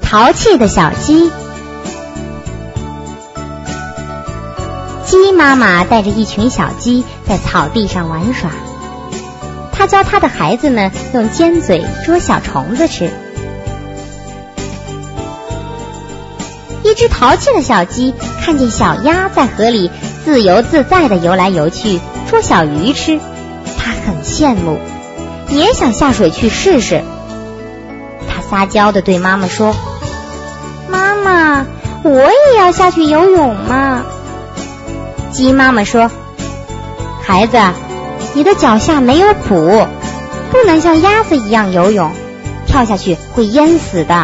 淘气的小鸡。鸡妈妈带着一群小鸡在草地上玩耍，她教她的孩子们用尖嘴捉小虫子吃。一只淘气的小鸡看见小鸭在河里自由自在地游来游去，捉小鱼吃，它很羡慕，也想下水去试试。它撒娇地对妈妈说：妈妈，我也要下去游泳嘛。鸡妈妈说：孩子，你的脚下没有蹼，不能像鸭子一样游泳，跳下去会淹死的。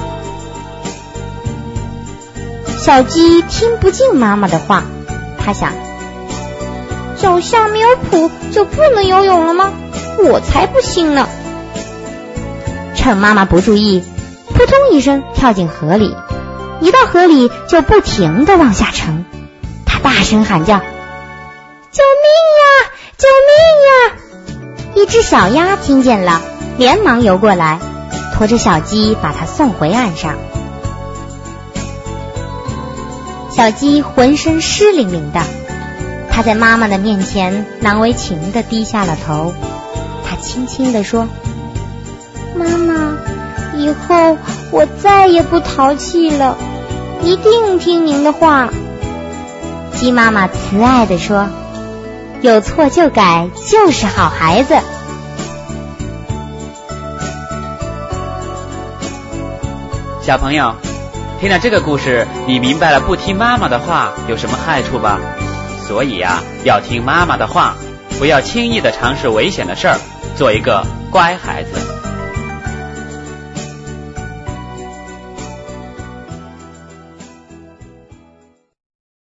小鸡听不进妈妈的话，它想，脚下没有蹼就不能游泳了吗？我才不信呢。趁妈妈不注意，扑通一声跳进河里，一到河里就不停地往下沉。它大声喊叫：救命呀！救命呀！一只小鸭听见了，连忙游过来，驮着小鸡把它送回岸上。小鸡浑身湿淋淋的，它在妈妈的面前难为情地低下了头。它轻轻地说：妈妈，以后我再也不淘气了，一定听您的话。鸡妈妈慈爱地说：有错就改，就是好孩子。 小朋友，听了这个故事，你明白了不听妈妈的话有什么害处吧？所以呀，要听妈妈的话，不要轻易地尝试危险的事儿，做一个乖孩子。